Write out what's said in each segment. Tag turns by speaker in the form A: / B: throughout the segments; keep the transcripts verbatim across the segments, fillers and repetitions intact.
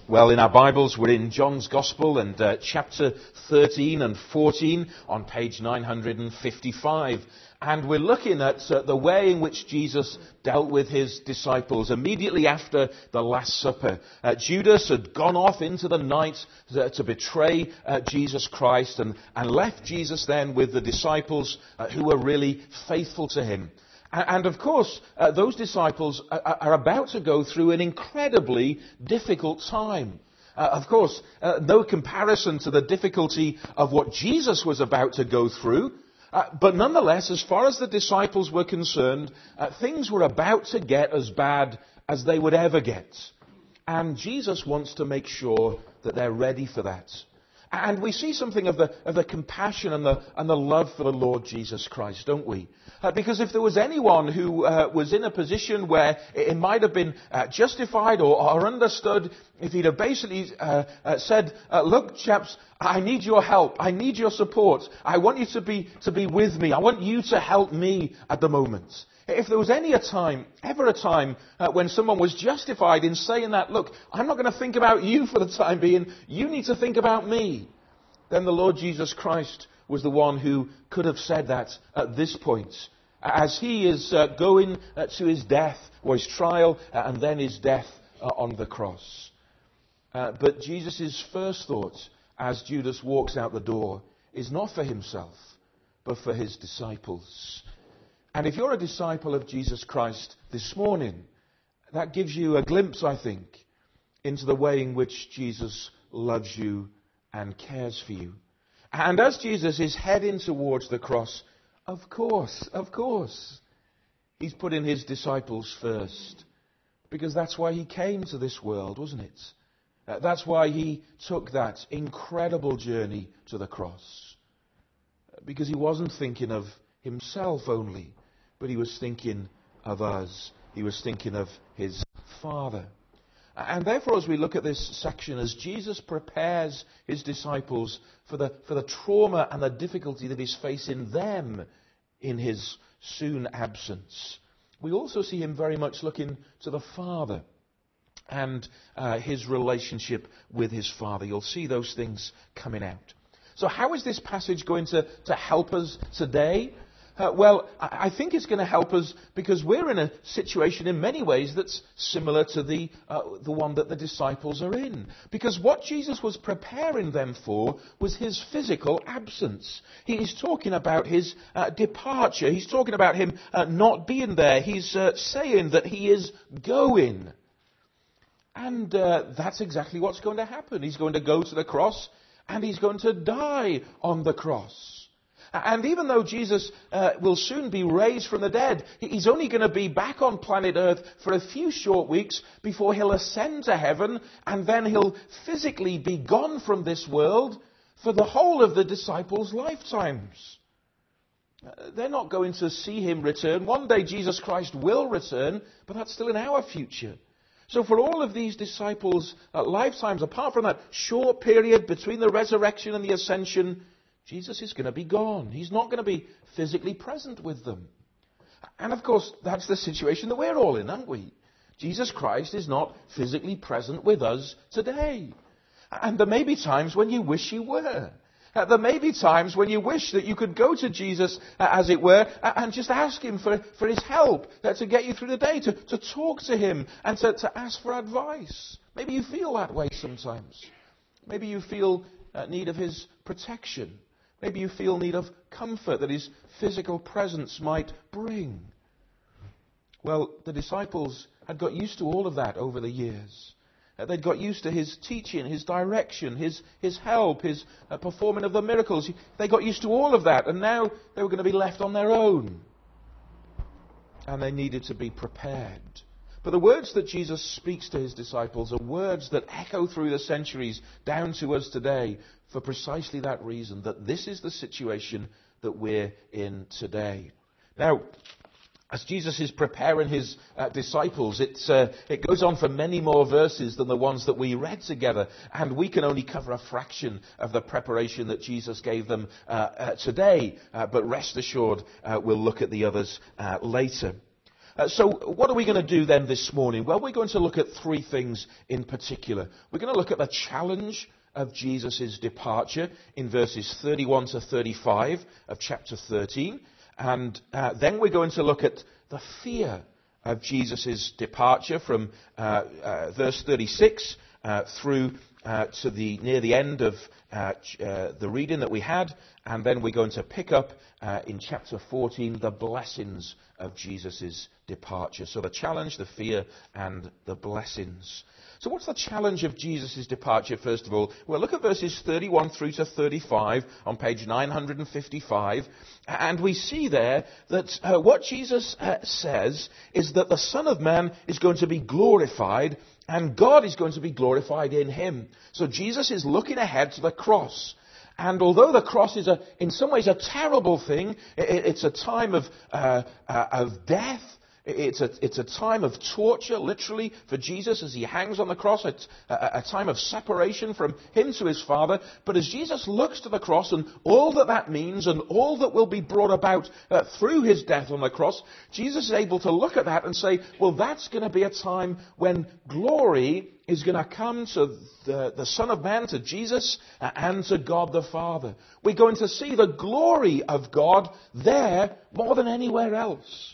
A: Well, in our Bibles, we're in John's Gospel and uh, chapter thirteen and fourteen on page nine hundred fifty-five. And we're looking at uh, the way in which Jesus dealt with his disciples immediately after the Last Supper. Uh, Judas had gone off into the night to, to betray uh, Jesus Christ and, and left Jesus then with the disciples uh, who were really faithful to him. And of course, uh, those disciples are, are about to go through an incredibly difficult time. Uh, of course, uh, no comparison to the difficulty of what Jesus was about to go through. Uh, but nonetheless, as far as the disciples were concerned, uh, things were about to get as bad as they would ever get. And Jesus wants to make sure that they're ready for that. And we see something of the, of the compassion and the, and the love for the Lord Jesus Christ, don't we? Uh, because if there was anyone who uh, was in a position where it, it might have been uh, justified or, or understood, if he'd have basically uh, uh, said, uh, look, chaps, I need your help. I need your support. I want you to be, to be with me. I want you to help me at the moment. If there was any a time, ever a time, uh, when someone was justified in saying that, look, I'm not going to think about you for the time being, you need to think about me, then the Lord Jesus Christ was the one who could have said that at this point, as he is uh, going uh, to his death, or his trial, uh, and then his death uh, on the cross. Uh, but Jesus' first thought, as Judas walks out the door, is not for himself, but for his disciples. And if you're a disciple of Jesus Christ this morning, that gives you a glimpse, I think, into the way in which Jesus loves you and cares for you. And as Jesus is heading towards the cross, of course, of course, he's putting his disciples first. Because that's why he came to this world, wasn't it? Uh, that's why he took that incredible journey to the cross. Because he wasn't thinking of himself only, but he was thinking of us. He was thinking of his Father. And therefore, as we look at this section, as Jesus prepares his disciples for the, for the trauma and the difficulty that is facing them in his soon absence, we also see him very much looking to the Father and uh, his relationship with his Father. You'll see those things coming out. So how is this passage going to, to help us today? Uh, well, I think it's going to help us because we're in a situation in many ways that's similar to the uh, the one that the disciples are in. Because what Jesus was preparing them for was his physical absence. He's talking about his uh, departure. He's talking about him uh, not being there. He's uh, saying that he is going. And uh, that's exactly what's going to happen. He's going to go to the cross and he's going to die on the cross. And even though Jesus uh, will soon be raised from the dead, he's only going to be back on planet Earth for a few short weeks before he'll ascend to heaven, and then he'll physically be gone from this world for the whole of the disciples' lifetimes. Uh, they're not going to see him return. One day Jesus Christ will return, but that's still in our future. So for all of these disciples' uh, lifetimes, apart from that short period between the resurrection and the ascension, Jesus is going to be gone. He's not going to be physically present with them. And of course, that's the situation that we're all in, aren't we? Jesus Christ is not physically present with us today. And there may be times when you wish you were. Uh, there may be times when you wish that you could go to Jesus, uh, as it were, uh, and just ask him for, for his help, uh, to get you through the day, to, to talk to him, and to, to ask for advice. Maybe you feel that way sometimes. Maybe you feel uh, need of his protection. Maybe you feel need of comfort that his physical presence might bring. Well, the disciples had got used to all of that over the years. Uh, they'd got used to his teaching, his direction, his, his help, his uh, performing of the miracles. They got used to all of that, and now they were going to be left on their own. And they needed to be prepared. But the words that Jesus speaks to his disciples are words that echo through the centuries down to us today for precisely that reason, that this is the situation that we're in today. Now, as Jesus is preparing his uh, disciples, it's, uh, it goes on for many more verses than the ones that we read together, and we can only cover a fraction of the preparation that Jesus gave them uh, uh, today, uh, but rest assured uh, we'll look at the others uh, later. Uh, so what are we going to do then this morning? Well, we're going to look at three things in particular. We're going to look at the challenge of Jesus' departure in verses thirty-one to thirty-five of chapter thirteen. And uh, then we're going to look at the fear of Jesus' departure from uh, uh, verse thirty-six uh, through uh, to the near the end of uh, ch- uh, the reading that we had. And then we're going to pick up uh, in chapter fourteen the blessings of Jesus' departure. So the challenge, the fear, and the blessings. So what's the challenge of Jesus' departure, first of all? Well, look at verses thirty-one through to thirty-five on page nine hundred fifty-five. And we see there that uh, what Jesus uh, says is that the Son of Man is going to be glorified and God is going to be glorified in him. So Jesus is looking ahead to the cross. And although the cross is, a, in some ways, a terrible thing, it, it's a time of, uh, uh, of death. It's a, it's a time of torture, literally, for Jesus as he hangs on the cross. It's a, a time of separation from him to his Father. But as Jesus looks to the cross and all that that means and all that will be brought about uh, through his death on the cross, Jesus is able to look at that and say, well, that's going to be a time when glory is going to come to the, the Son of Man, to Jesus, uh, and to God the Father. We're going to see the glory of God there more than anywhere else.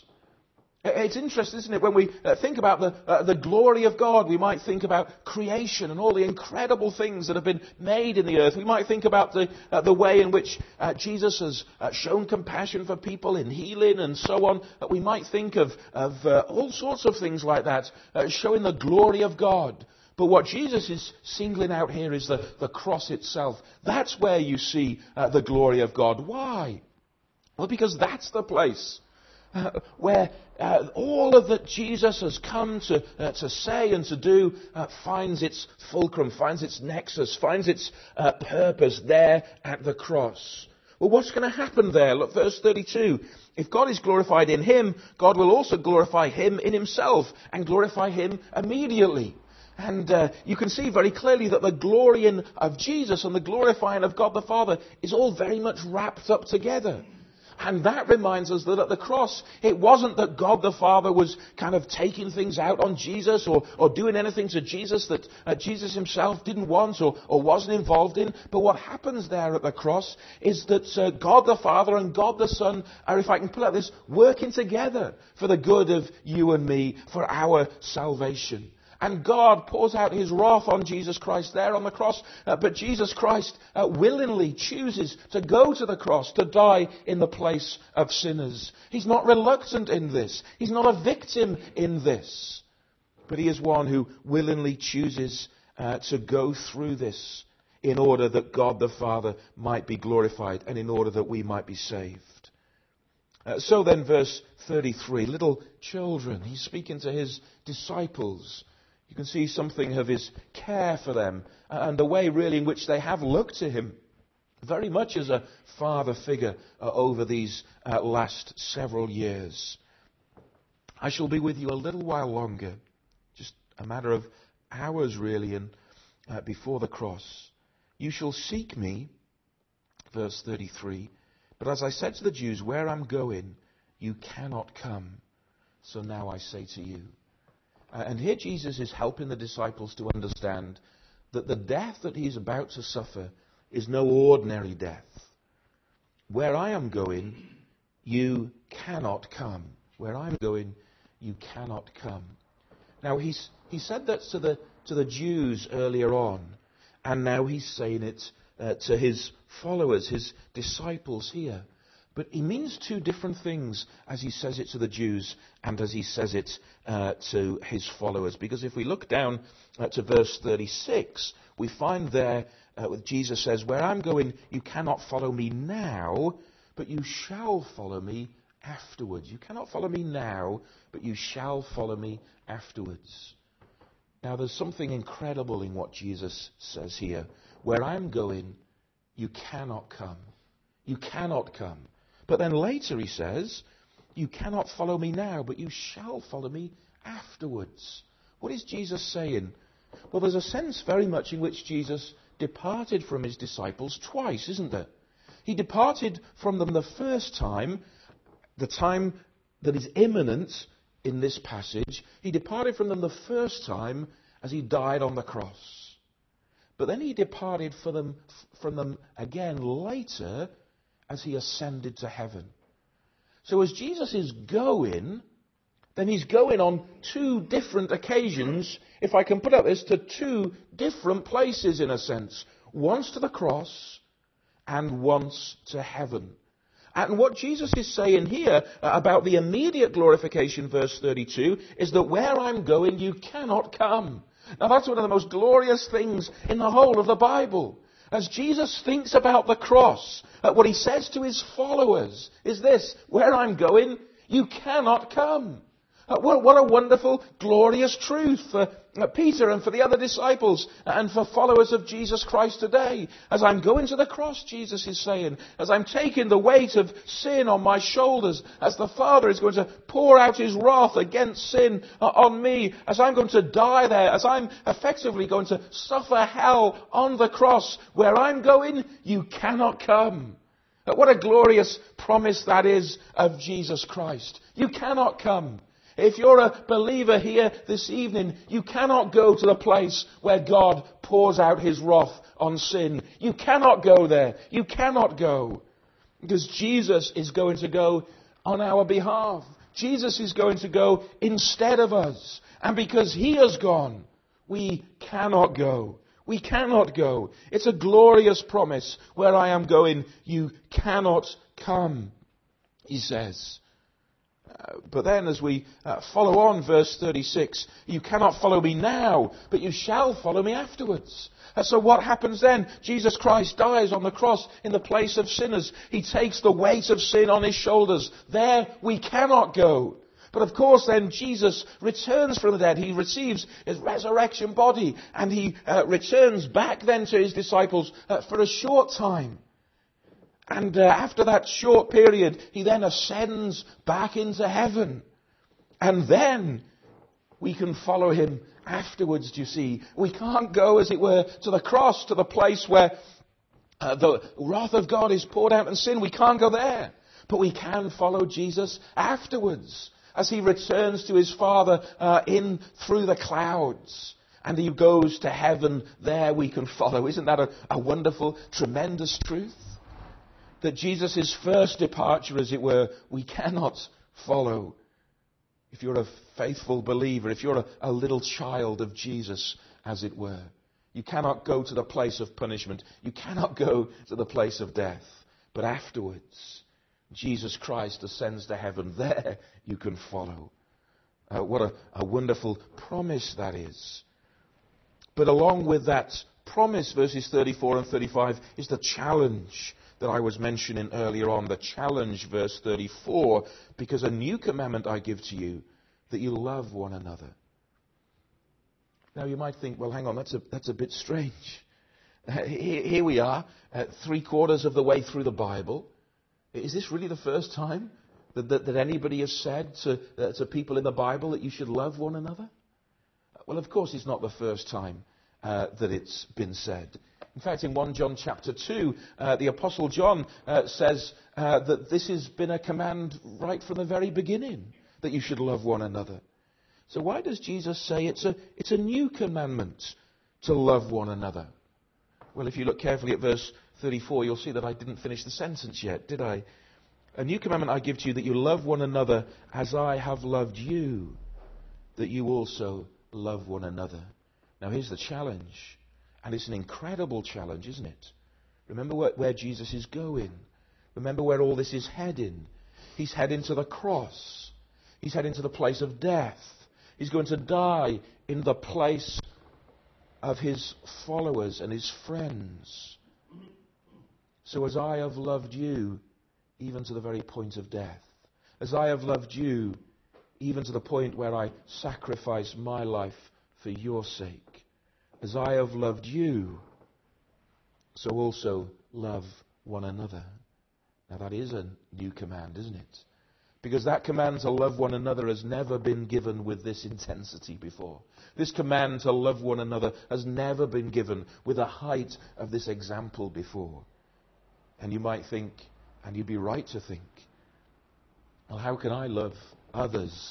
A: It's interesting, isn't it? When we uh, think about the, uh, the glory of God, we might think about creation and all the incredible things that have been made in the earth. We might think about the, uh, the way in which uh, Jesus has uh, shown compassion for people in healing and so on. Uh, we might think of, of uh, all sorts of things like that, uh, showing the glory of God. But what Jesus is singling out here is the, the cross itself. That's where you see uh, the glory of God. Why? Well, because that's the place Uh, where uh, all of that Jesus has come to uh, to say and to do uh, finds its fulcrum, finds its nexus, finds its uh, purpose there at the cross. Well, what's going to happen there? Look, verse thirty-two. If God is glorified in him, God will also glorify him in himself and glorify him immediately. And uh, you can see very clearly that the glorying of Jesus and the glorifying of God the Father is all very much wrapped up together. And that reminds us that at the cross, it wasn't that God the Father was kind of taking things out on Jesus or, or doing anything to Jesus that uh, Jesus himself didn't want or, or wasn't involved in. But what happens there at the cross is that uh, God the Father and God the Son are, if I can put it like this, working together for the good of you and me, for our salvation. And God pours out his wrath on Jesus Christ there on the cross. Uh, but Jesus Christ uh, willingly chooses to go to the cross, to die in the place of sinners. He's not reluctant in this. He's not a victim in this. But he is one who willingly chooses uh, to go through this in order that God the Father might be glorified and in order that we might be saved. Uh, so then, verse thirty-three, little children, he's speaking to his disciples. You can see something of his care for them and the way really in which they have looked to him very much as a father figure uh, over these uh, last several years. I shall be with you a little while longer, just a matter of hours really, and uh, before the cross. You shall seek me, verse thirty-three, but as I said to the Jews, where I'm going, you cannot come. So now I say to you. Uh, and here Jesus is helping the disciples to understand that the death that he is about to suffer is no ordinary death. Where I am going, you cannot come. Where I'm going, you cannot come. Now, he's, he said that to the, to the Jews earlier on, and now he's saying it uh, to his followers, his disciples here. But he means two different things as he says it to the Jews and as he says it uh, to his followers. Because if we look down uh, to verse thirty-six, we find there, uh, Jesus says, where I'm going, you cannot follow me now, but you shall follow me afterwards. You cannot follow me now, but you shall follow me afterwards. Now, there's something incredible in what Jesus says here. Where I'm going, you cannot come. You cannot come. But then later he says, you cannot follow me now, but you shall follow me afterwards. What is Jesus saying? Well, there's a sense very much in which Jesus departed from his disciples twice, isn't there? He departed from them the first time, the time that is imminent in this passage. He departed from them the first time as he died on the cross. But then he departed for them, from them again later as he ascended to heaven. So as Jesus is going, then he's going on two different occasions, if I can put it this, to two different places in a sense. Once to the cross and once to heaven. And what Jesus is saying here about the immediate glorification, verse thirty-two, is that where I'm going, you cannot come. Now that's one of the most glorious things in the whole of the Bible. As Jesus thinks about the cross, what he says to his followers is this: where I'm going, you cannot come. Uh, what, what a wonderful, glorious truth for uh, Peter and for the other disciples and for followers of Jesus Christ today. As I'm going to the cross, Jesus is saying, as I'm taking the weight of sin on my shoulders, as the Father is going to pour out his wrath against sin uh, on me, as I'm going to die there, as I'm effectively going to suffer hell on the cross, where I'm going, you cannot come. Uh, what a glorious promise that is of Jesus Christ. You cannot come. If you're a believer here this evening, you cannot go to the place where God pours out his wrath on sin. You cannot go there. You cannot go. Because Jesus is going to go on our behalf. Jesus is going to go instead of us. And because he has gone, we cannot go. We cannot go. It's a glorious promise. Where I am going, you cannot come, he says. Uh, but then as we uh, follow on, verse thirty-six, you cannot follow me now, but you shall follow me afterwards. And so what happens then? Jesus Christ dies on the cross in the place of sinners. He takes the weight of sin on his shoulders. There we cannot go. But of course then Jesus returns from the dead. He receives his resurrection body and he uh, returns back then to his disciples uh, for a short time. And uh, after that short period, he then ascends back into heaven. And then we can follow him afterwards, do you see. We can't go, as it were, to the cross, to the place where uh, the wrath of God is poured out in sin. We can't go there. But we can follow Jesus afterwards, as he returns to his Father uh, in through the clouds. And he goes to heaven. There we can follow. Isn't that a, a wonderful, tremendous truth? That Jesus' first departure, as it were, we cannot follow. If you're a faithful believer, if you're a, a little child of Jesus, as it were, you cannot go to the place of punishment. You cannot go to the place of death. But afterwards, Jesus Christ ascends to heaven. There you can follow. Uh, what a, a wonderful promise that is. But along with that promise, verses thirty-four and thirty-five, is the challenge that I was mentioning earlier on. The challenge, verse thirty-four, because a new commandment I give to you, that you love one another. Now you might think, well, hang on, that's a, that's a bit strange. Uh, here, here we are, uh, three quarters of the way through the Bible. Is this really the first time that, that, that anybody has said to, uh, to people in the Bible that you should love one another? Well, of course it's not the first time uh, that it's been said. In fact, in First John chapter two, uh, the Apostle John uh, says uh, that this has been a command right from the very beginning, that you should love one another. So why does Jesus say it's a, it's a new commandment to love one another? Well, if you look carefully at verse thirty-four, you'll see that I didn't finish the sentence yet, did I? A new commandment I give to you, that you love one another as I have loved you, that you also love one another. Now here's the challenge. And it's an incredible challenge, isn't it? Remember where, where Jesus is going. Remember where all this is heading. He's heading to the cross. He's heading to the place of death. He's going to die in the place of his followers and his friends. So as I have loved you, even to the very point of death, as I have loved you, even to the point where I sacrifice my life for your sake, as I have loved you, so also love one another. Now that is a new command, isn't it? Because that command to love one another has never been given with this intensity before. This command to love one another has never been given with the height of this example before. And you might think, and you'd be right to think, well, how can I love others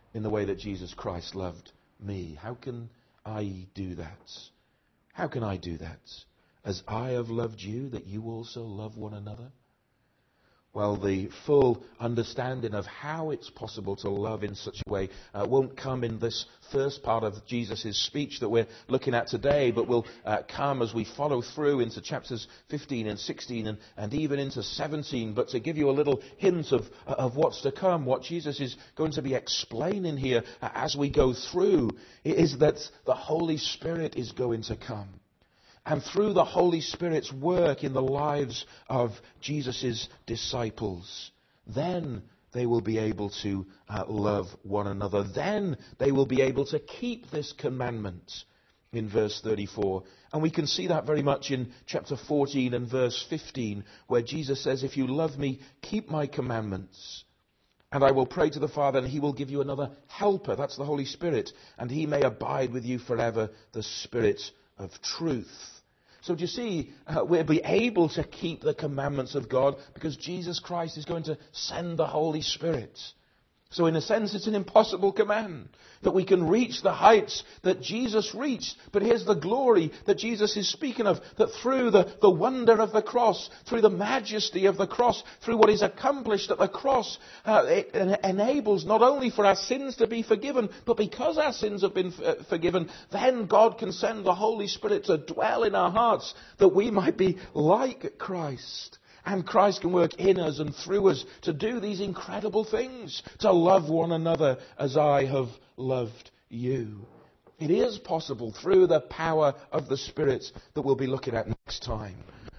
A: in the way that Jesus Christ loved me. How can I do that? How can I do that? As I have loved you, that you also love one another? Well, the full understanding of how it's possible to love in such a way uh, won't come in this first part of Jesus' speech that we're looking at today, but will uh, come as we follow through into chapters fifteen and sixteen and, and even into seventeen. But to give you a little hint of, of what's to come, what Jesus is going to be explaining here uh, as we go through is that the Holy Spirit is going to come. And through the Holy Spirit's work in the lives of Jesus' disciples, then they will be able to uh, love one another. Then they will be able to keep this commandment in verse thirty-four. And we can see that very much in chapter fourteen and verse fifteen, where Jesus says, if you love me, keep my commandments. And I will pray to the Father, and he will give you another helper. That's the Holy Spirit. And he may abide with you forever, the Spirit of truth. So do you see, uh, we'll be able to keep the commandments of God because Jesus Christ is going to send the Holy Spirit. So in a sense, it's an impossible command that we can reach the heights that Jesus reached. But here's the glory that Jesus is speaking of, that through the, the wonder of the cross, through the majesty of the cross, through what is accomplished at the cross, uh, it enables not only for our sins to be forgiven, but because our sins have been f- forgiven, then God can send the Holy Spirit to dwell in our hearts that we might be like Christ. And Christ can work in us and through us to do these incredible things, to love one another as I have loved you. It is possible through the power of the Spirit that we'll be looking at next time.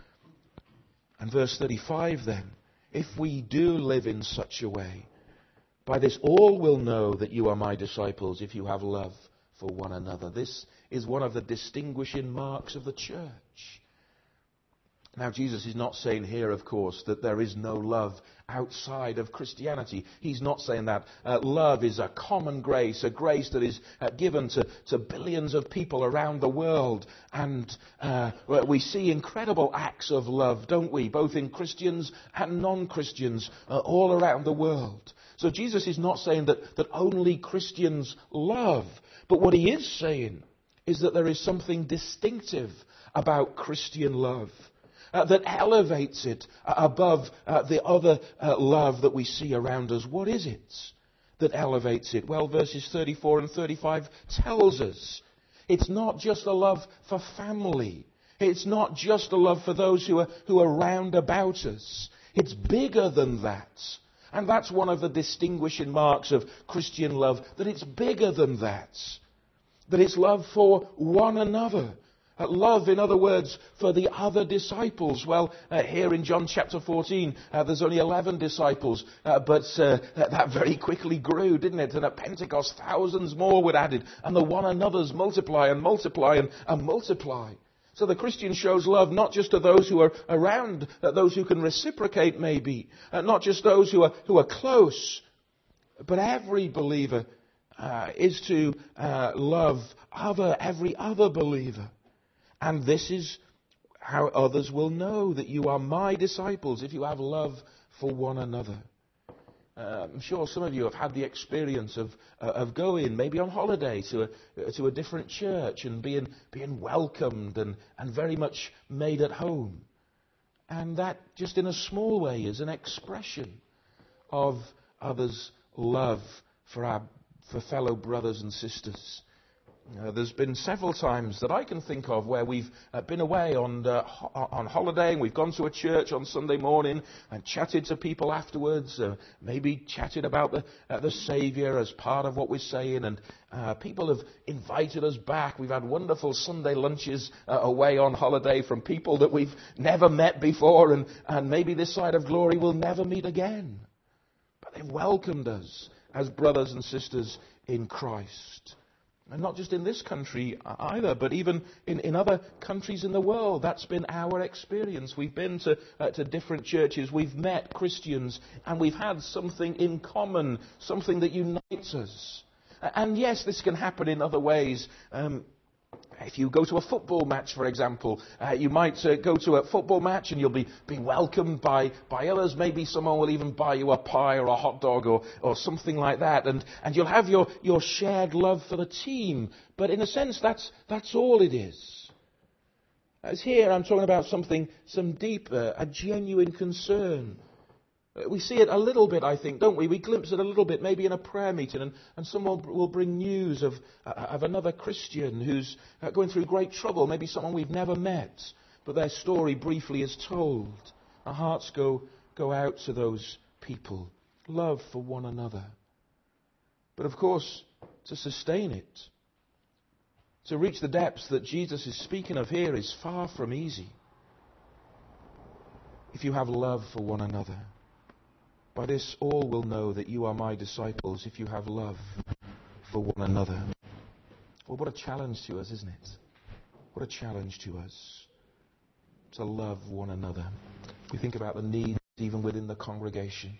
A: And verse thirty-five then, if we do live in such a way, by this all will know that you are my disciples if you have love for one another. This is one of the distinguishing marks of the church. Now, Jesus is not saying here, of course, that there is no love outside of Christianity. He's not saying that. Uh, love is a common grace, a grace that is uh, given to, to billions of people around the world. And uh, we see incredible acts of love, don't we? Both in Christians and non-Christians uh, all around the world. So Jesus is not saying that, that only Christians love. But what he is saying is that there is something distinctive about Christian love. Uh, that elevates it uh, above uh, the other uh, love that we see around us. What is it that elevates it? Well, verses thirty-four and thirty-five tells us. It's not just a love for family. It's not just a love for those who are, who are round about us. It's bigger than that. And that's one of the distinguishing marks of Christian love, that it's bigger than that. That it's love for one another. Uh, love, in other words, for the other disciples. Well, uh, here in John chapter fourteen, uh, there's only eleven disciples, uh, but uh, that very quickly grew, didn't it? And at Pentecost, thousands more were added, and the one another's multiply and multiply and, and multiply. So the Christian shows love not just to those who are around, uh, those who can reciprocate maybe, uh, not just those who are who are close, but every believer uh, is to uh, love other every other believer. And this is how others will know that you are my disciples, if you have love for one another. Uh, I'm sure some of you have had the experience of uh, of going maybe on holiday to a, to a different church and being being welcomed and, and very much made at home. And that, just in a small way, is an expression of others' love for our for fellow brothers and sisters. Uh, there's been several times that I can think of where we've uh, been away on uh, ho- on holiday, and we've gone to a church on Sunday morning and chatted to people afterwards, uh, maybe chatted about the uh, the Saviour as part of what we're saying, and uh, people have invited us back. We've had wonderful Sunday lunches uh, away on holiday from people that we've never met before, and, and maybe this side of glory we'll never meet again. But they've welcomed us as brothers and sisters in Christ. And not just in this country either, but even in, in other countries in the world. That's been our experience. We've been to, uh, to different churches. We've met Christians. And we've had something in common, something that unites us. And yes, this can happen in other ways. Um, if you go to a football match, for example, uh, you might uh, go to a football match and you'll be, be welcomed by, by others. Maybe someone will even buy you a pie or a hot dog or, or something like that. And, and you'll have your, your shared love for the team. But in a sense, that's, that's all it is. As here, I'm talking about something, some deeper, a genuine concern. We see it a little bit, I think, don't we? We glimpse it a little bit, maybe in a prayer meeting, and, and someone will bring news of, uh, of another Christian who's uh, going through great trouble, maybe someone we've never met, but their story briefly is told. Our hearts go, go out to those people. Love for one another. But of course, to sustain it, to reach the depths that Jesus is speaking of here is far from easy. If you have love for one another, by this all will know that you are my disciples if you have love for one another. Well, what a challenge to us, isn't it? What a challenge to us to love one another. We think about the needs even within the congregation.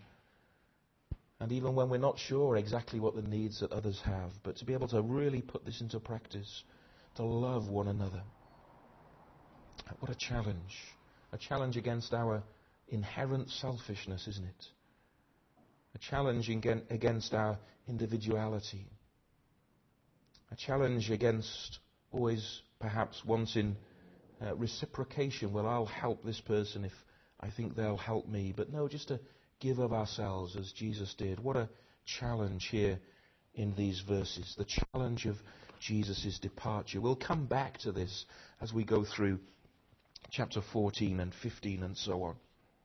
A: And even when we're not sure exactly what the needs that others have, but to be able to really put this into practice, to love one another. What a challenge. A challenge against our inherent selfishness, isn't it? A challenge against our individuality. A challenge against always perhaps wanting uh, reciprocation. Well, I'll help this person if I think they'll help me. But no, just to give of ourselves as Jesus did. What a challenge here in these verses. The challenge of Jesus' departure. We'll come back to this as we go through chapter fourteen and fifteen and so on.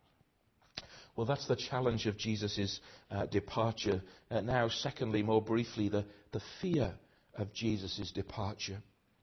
A: Well, that's the challenge of Jesus' uh, departure. Uh, now, secondly, more briefly, the, the fear of Jesus' departure.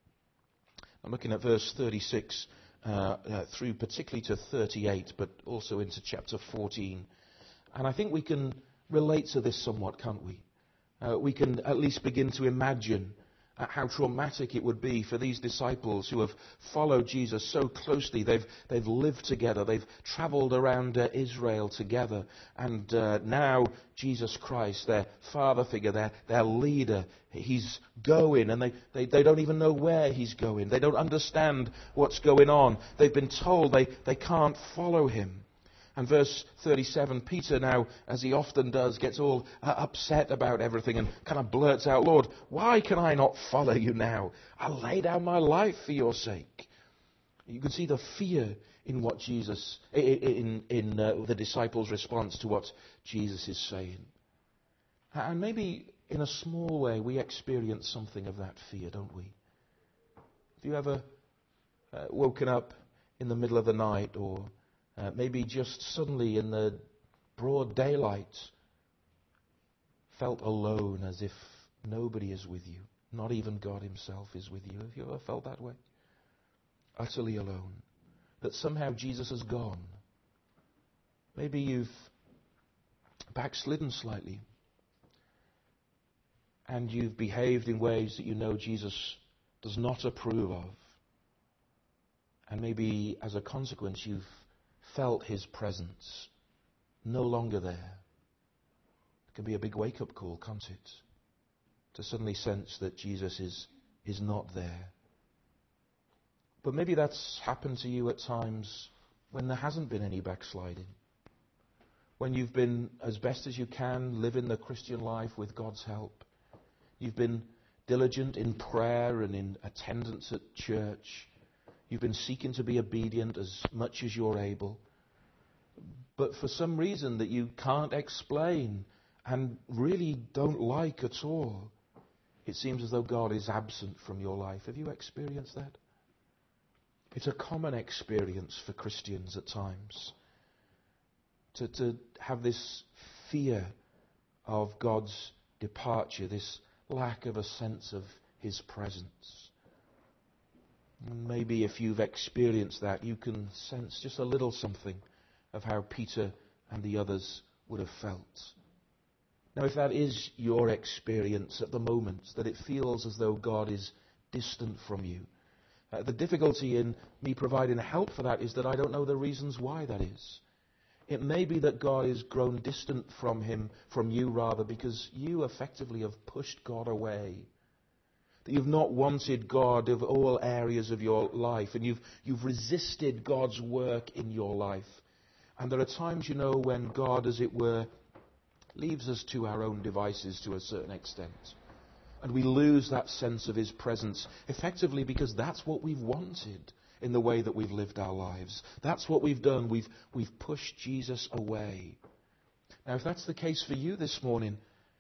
A: I'm looking at verse thirty-six uh, uh, through particularly to thirty-eight, but also into chapter fourteen. And I think we can relate to this somewhat, can't we? Uh, we can at least begin to imagine uh, how traumatic it would be for these disciples who have followed Jesus so closely. They've they've lived together. They've travelled around uh, Israel together. And uh, now Jesus Christ, their father figure, their, their leader, he's going, and they, they, they don't even know where he's going. They don't understand what's going on. They've been told they, they can't follow him. And verse thirty-seven, Peter now, as he often does, gets all uh, upset about everything and kind of blurts out, Lord, why can I not follow you now? I'll lay down my life for your sake. You can see the fear in what Jesus, in, in uh, the disciples' response to what Jesus is saying. And maybe in a small way we experience something of that fear, don't we? Have you ever uh, woken up in the middle of the night, or Uh, maybe just suddenly in the broad daylight, felt alone, as if nobody is with you, not even God himself is with you? Have you ever felt that way? Utterly alone. That somehow Jesus has gone. Maybe you've backslidden slightly, and you've behaved in ways that you know Jesus does not approve of. And maybe as a consequence you've felt his presence no longer there. It can be a big wake-up call, can't it? To suddenly sense that Jesus is, is not there. But maybe that's happened to you at times when there hasn't been any backsliding. When you've been, as best as you can, living the Christian life with God's help. You've been diligent in prayer and in attendance at church. You've been seeking to be obedient as much as you're able. But for some reason that you can't explain and really don't like at all, it seems as though God is absent from your life. Have you experienced that? It's a common experience for Christians at times. To, to have this fear of God's departure, this lack of a sense of his presence. Maybe if you've experienced that, you can sense just a little something of how Peter and the others would have felt. Now, if that is your experience at the moment, that it feels as though God is distant from you, uh, the difficulty in me providing help for that is that I don't know the reasons why that is. It may be that God has grown distant from him, from you rather, because you effectively have pushed God away. that you've not wanted God of all areas of your life, and you've, you've resisted God's work in your life. And there are times, you know, when God, as it were, leaves us to our own devices to a certain extent. And we lose that sense of his presence, effectively because that's what we've wanted in the way that we've lived our lives. That's what we've done. We've, we've pushed Jesus away. Now, if that's the case for you this morning,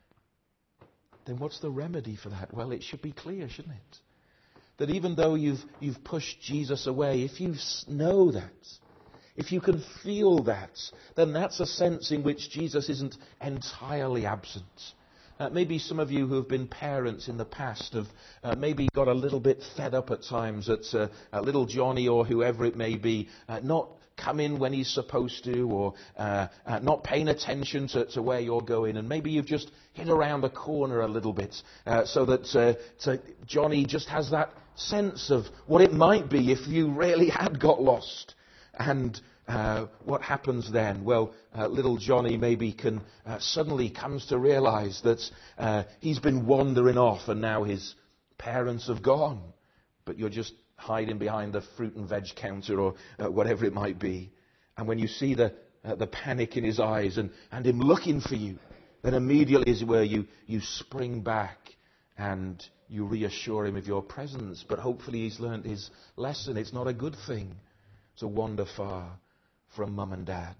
A: then what's the remedy for that? Well, it should be clear, shouldn't it? That even though you've, you've pushed Jesus away, if you know that, if you can feel that, then that's a sense in which Jesus isn't entirely absent. Uh, maybe some of you who have been parents in the past have uh, maybe got a little bit fed up at times at uh, uh, little Johnny or whoever it may be, uh, not coming when he's supposed to, or uh, uh, not paying attention to, to where you're going. And maybe you've just hit around the corner a little bit uh, so that uh, so Johnny just has that sense of what it might be if you really had got lost. And Uh, what happens then? Well, uh, little Johnny maybe can uh, suddenly comes to realize that uh, he's been wandering off and now his parents have gone. But you're just hiding behind the fruit and veg counter or uh, whatever it might be. And when you see the uh, the panic in his eyes and, and him looking for you, then immediately, as it were, you, you spring back and you reassure him of your presence. But hopefully he's learned his lesson. It's not a good thing to wander far from mum and dad.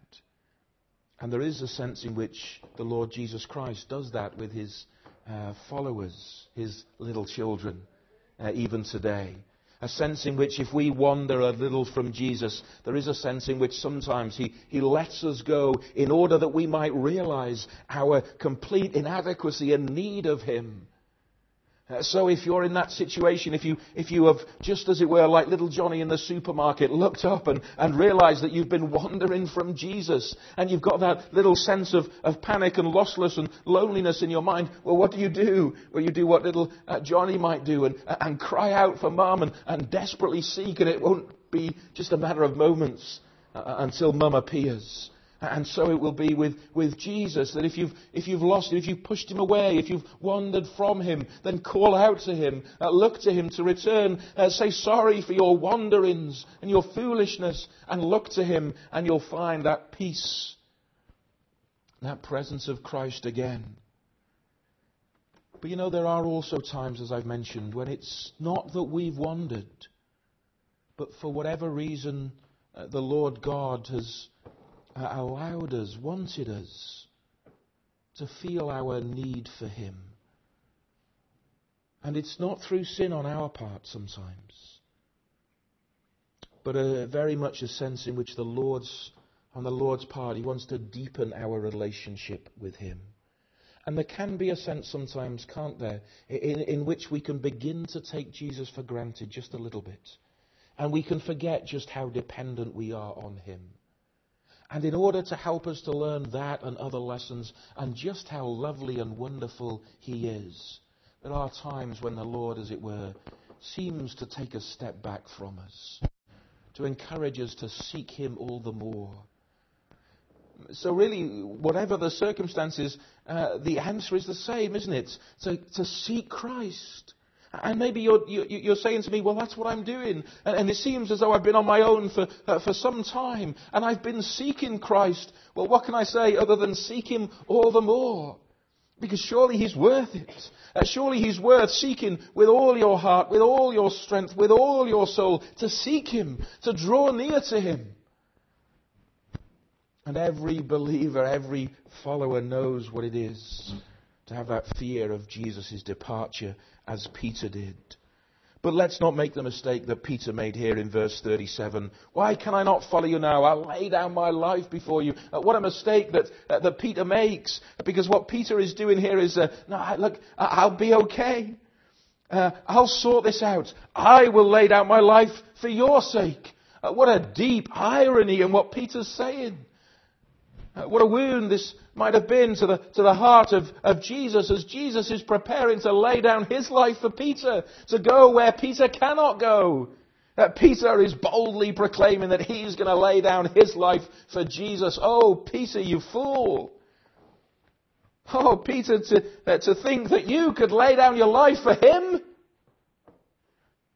A: And there is a sense in which the Lord Jesus Christ does that with his uh, followers, his little children, uh, even today. A sense in which if we wander a little from Jesus, there is a sense in which sometimes he, he lets us go in order that we might realize our complete inadequacy and need of him. Uh, so if you're in that situation, if you if you have, just as it were, like little Johnny in the supermarket, looked up and, and realized that you've been wandering from Jesus, and you've got that little sense of, of panic and lostness and loneliness in your mind, well, what do you do? Well, you do what little uh, Johnny might do and, and cry out for mum and, and desperately seek, and it won't be just a matter of moments uh, until mum appears. And so it will be with, with Jesus, that if you've, if you've lost him, if you've pushed him away, if you've wandered from him, then call out to him, uh, look to him to return, uh, say sorry for your wanderings and your foolishness, and look to him, and you'll find that peace, that presence of Christ again. But you know, there are also times, as I've mentioned, when it's not that we've wandered, but for whatever reason, uh, the Lord God has Uh, allowed us, wanted us to feel our need for him. And it's not through sin on our part sometimes, but a, very much a sense in which the Lord's, on the Lord's part, he wants to deepen our relationship with him. And there can be a sense sometimes, can't there, in, in which we can begin to take Jesus for granted just a little bit. And we can forget just how dependent we are on him. And in order to help us to learn that and other lessons, and just how lovely and wonderful he is, there are times when the Lord, as it were, seems to take a step back from us, to encourage us to seek him all the more. So really, whatever the circumstances, uh, the answer is the same, isn't it? To, to seek Christ. And maybe you're, you're saying to me, well, that's what I'm doing. And it seems as though I've been on my own for, uh, for some time. And I've been seeking Christ. Well, what can I say other than seek him all the more? Because surely he's worth it. Uh, surely he's worth seeking with all your heart, with all your strength, with all your soul. To seek him, to draw near to him. And every believer, every follower knows what it is to have that fear of Jesus' departure, as Peter did. But let's not make the mistake that Peter made here in verse thirty-seven. Why can I not follow you now? I'll lay down my life before you. Uh, what a mistake that, uh, that Peter makes. Because what Peter is doing here is, uh, no, look, I'll be okay. Uh, I'll sort this out. I will lay down my life for your sake. Uh, what a deep irony in what Peter's saying. Uh, what a wound this might have been to the to the heart of, of Jesus, as Jesus is preparing to lay down his life for Peter, to go where Peter cannot go. Uh, Peter is boldly proclaiming that he's going to lay down his life for Jesus. Oh, Peter, you fool. Oh, Peter, to, uh, to think that you could lay down your life for him.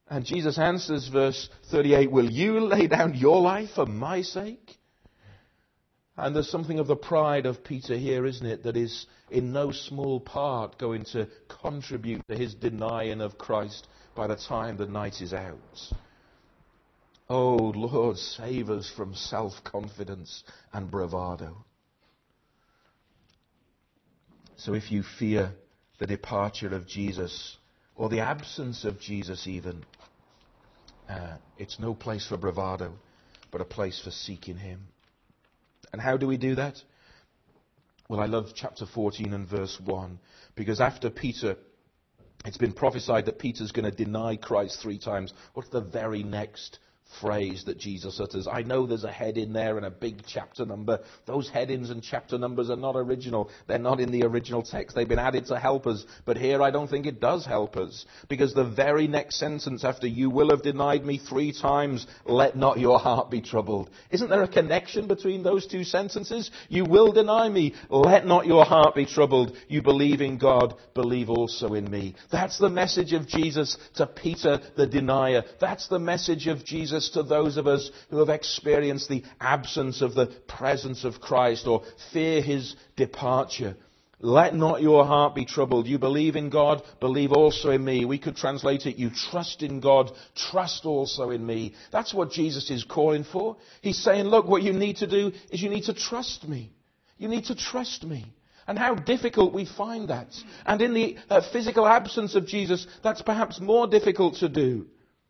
A: And Jesus answers, verse thirty-eight, will you lay down your life for my sake? And there's something of the pride of Peter here, isn't it, that is in no small part going to contribute to his denying of Christ by the time the night is out. Oh, Lord, save us from self-confidence and bravado. So if you fear the departure of Jesus, or the absence of Jesus even, uh, it's no place for bravado, but a place for seeking him. And how do we do that? Well, I love chapter fourteen and verse one, because after Peter, it's been prophesied that Peter's going to deny Christ three times. What's the very next phrase that Jesus utters? I know there's a head in there and a big chapter number. Those headings and chapter numbers are not original. They're not in the original text. They've been added to help us. But here I don't think it does help us. Because the very next sentence after, you will have denied me three times, let not your heart be troubled. Isn't there a connection between those two sentences? You will deny me, let not your heart be troubled. You believe in God, believe also in me. That's the message of Jesus to Peter the denier. That's the message of Jesus to those of us who have experienced the absence of the presence of Christ or fear his departure. Let not your heart be troubled. You believe in God, believe also in me. We could translate it, you trust in God, trust also in me. That's what Jesus is calling for. He's saying, look, what you need to do is you need to trust me. You need to trust me. And how difficult we find that. And in the uh, physical absence of Jesus, that's perhaps more difficult to do.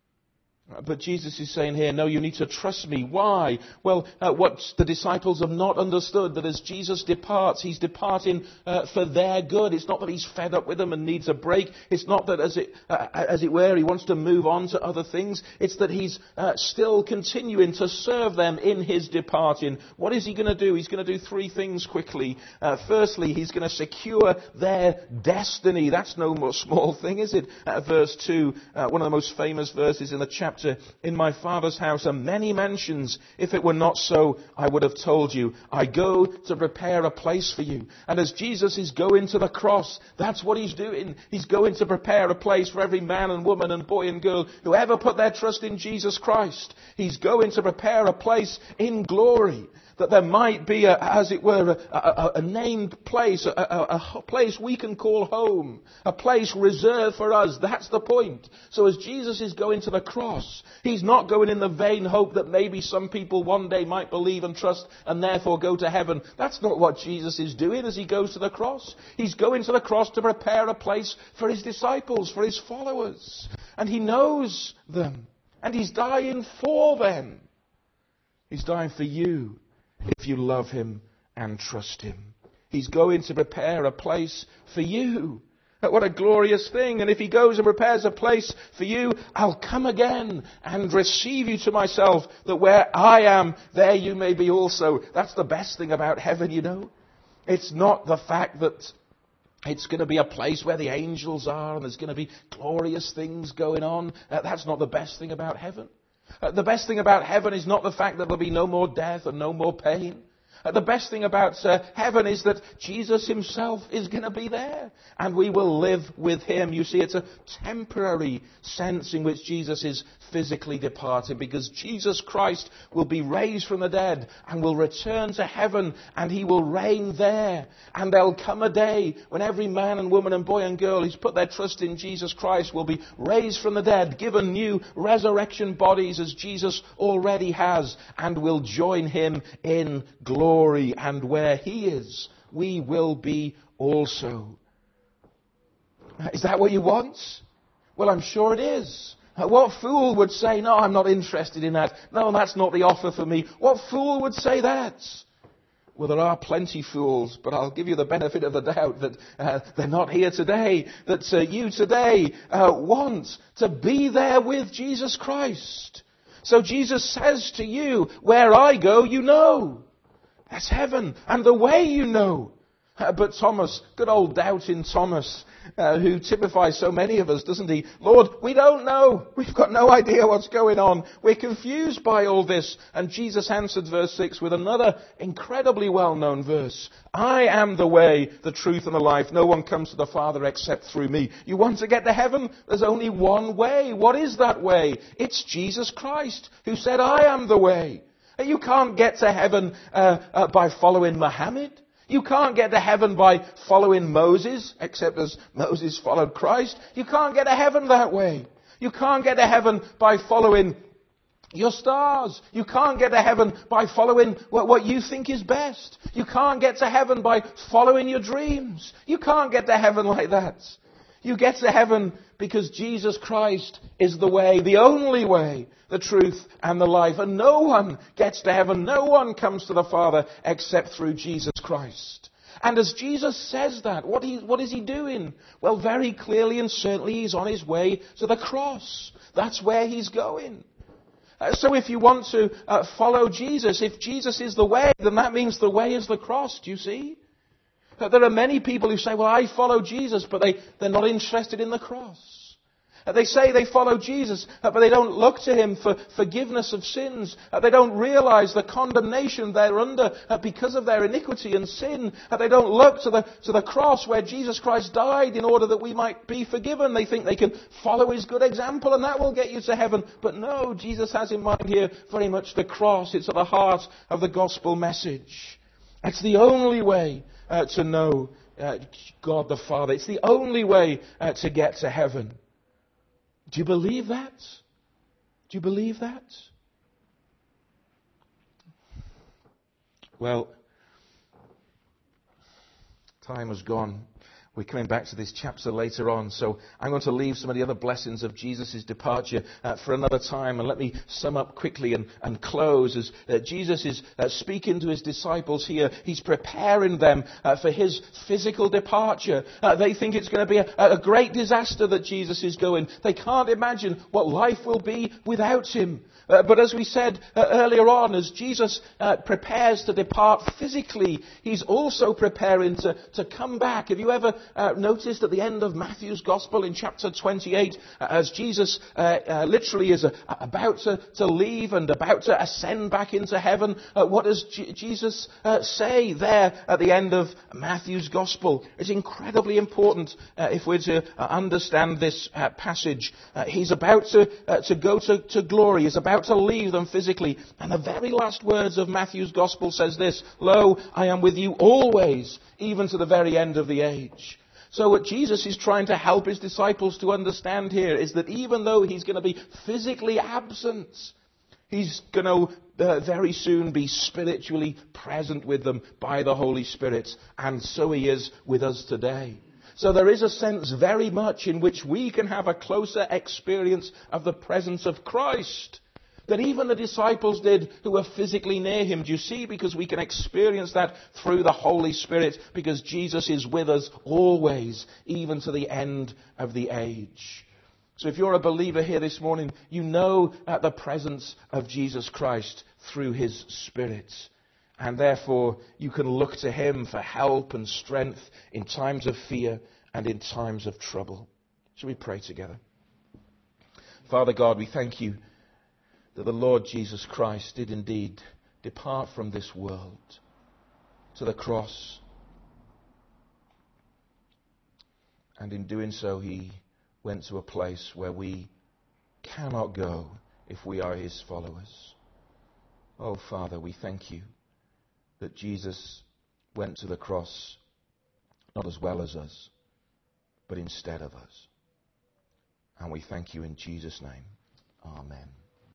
A: But Jesus is saying here, no, you need to trust me. Why? Well, uh, what the disciples have not understood, that as Jesus departs, he's departing uh, for their good. It's not that he's fed up with them and needs a break. It's not that, as it, uh, as it were, he wants to move on to other things. It's that he's uh, still continuing to serve them in his departing. What is he going to do? He's going to do three things quickly. Uh, firstly, he's going to secure their destiny. That's no more small thing, is it? Uh, verse two, uh, one of the most famous verses in the chapter. In my Father's house are many mansions. If it were not so, I would have told you. I go to prepare a place for you. And as Jesus is going to the cross, that's what he's doing. He's going to prepare a place for every man and woman and boy and girl who ever put their trust in Jesus Christ. He's going to prepare a place in glory, that there might be, a, as it were, a, a, a named place, a, a, a place we can call home, a place reserved for us. That's the point. So as Jesus is going to the cross, he's not going in the vain hope that maybe some people one day might believe and trust and therefore go to heaven. That's not what Jesus is doing as he goes to the cross. He's going to the cross to prepare a place for his disciples, for his followers. And he knows them. And he's dying for them. He's dying for you, if you love him and trust him. He's going to prepare a place for you. What a glorious thing. And if he goes and prepares a place for you, I'll come again and receive you to myself, that where I am, there you may be also. That's the best thing about heaven, you know. It's not the fact that it's going to be a place where the angels are and there's going to be glorious things going on. Uh, that's not the best thing about heaven. Uh, the best thing about heaven is not the fact that there'll be no more death and no more pain. Uh, the best thing about uh, heaven is that Jesus himself is going to be there and we will live with him. You see, it's a temporary sense in which Jesus is physically departed, because Jesus Christ will be raised from the dead and will return to heaven and he will reign there. And there'll come a day when every man and woman and boy and girl who's put their trust in Jesus Christ will be raised from the dead, given new resurrection bodies as Jesus already has, and will join him in glory. And where he is, we will be also. Is that what you want? Well, I'm sure it is. What fool would say, no, I'm not interested in that. No, that's not the offer for me. What fool would say that? Well, there are plenty fools, but I'll give you the benefit of the doubt that uh, they're not here today, that uh, you today uh, want to be there with Jesus Christ. So Jesus says to you, where I go, you know. That's heaven, and the way you know. Uh, but Thomas, good old doubting Thomas, uh, who typifies so many of us, doesn't he? Lord, we don't know. We've got no idea what's going on. We're confused by all this. And Jesus answered, verse six, with another incredibly well-known verse. I am the way, the truth, and the life. No one comes to the Father except through me. You want to get to heaven? There's only one way. What is that way? It's Jesus Christ, who said, I am the way. You can't get to heaven uh, uh, by following Muhammad. You can't get to heaven by following Moses, except as Moses followed Christ. You can't get to heaven that way. You can't get to heaven by following your stars. You can't get to heaven by following what, what you think is best. You can't get to heaven by following your dreams. You can't get to heaven like that. You get to heaven because Jesus Christ is the way, the only way, the truth and the life. And no one gets to heaven, no one comes to the Father except through Jesus Christ. And as Jesus says that, what, he, what is he doing? Well, very clearly and certainly he's on his way to the cross. That's where he's going. Uh, so if you want to uh, follow Jesus, if Jesus is the way, then that means the way is the cross, do you see? There are many people who say, well, I follow Jesus, but they, they're not interested in the cross. They say they follow Jesus, but they don't look to him for forgiveness of sins. They don't realize the condemnation they're under because of their iniquity and sin. They don't look to the, to the cross where Jesus Christ died in order that we might be forgiven. They think they can follow his good example and that will get you to heaven. But no, Jesus has in mind here very much the cross. It's at the heart of the gospel message. It's the only way Uh, to know uh, God the Father. It's the only way uh, to get to heaven. Do you believe that? Do you believe that? Well, time has gone. We're coming back to this chapter later on, so I'm going to leave some of the other blessings of Jesus' departure uh, for another time. And let me sum up quickly and, and close as uh, Jesus is uh, speaking to his disciples here. He's preparing them uh, for his physical departure. Uh, they think it's going to be a, a great disaster that Jesus is going. They can't imagine what life will be without him. Uh, but as we said uh, earlier on, as Jesus uh, prepares to depart physically, he's also preparing to, to come back. Have you ever uh, noticed at the end of Matthew's Gospel in chapter twenty-eight, uh, as Jesus uh, uh, literally is uh, about to, to leave and about to ascend back into heaven, uh, what does G- Jesus uh, say there at the end of Matthew's Gospel? It's incredibly important uh, if we're to uh, understand this uh, passage. Uh, he's about to, uh, to go to, to glory. He's about to leave them physically. And the very last words of Matthew's Gospel says this: Lo, I am with you always, even to the very end of the age. So what Jesus is trying to help his disciples to understand here is that even though he's going to be physically absent, he's going to uh, very soon be spiritually present with them by the Holy Spirit. And so he is with us today. So there is a sense very much in which we can have a closer experience of the presence of Christ than even the disciples did who were physically near him. Do you see? Because we can experience that through the Holy Spirit, because Jesus is with us always, even to the end of the age. So if you're a believer here this morning, you know uh, the presence of Jesus Christ through his Spirit. And therefore, you can look to him for help and strength in times of fear and in times of trouble. Shall we pray together? Father God, we thank you that the Lord Jesus Christ did indeed depart from this world to the cross. And in doing so, he went to a place where we cannot go if we are his followers. Oh, Father, we thank you that Jesus went to the cross not as well as us, but instead of us. And we thank you in Jesus' name. Amen.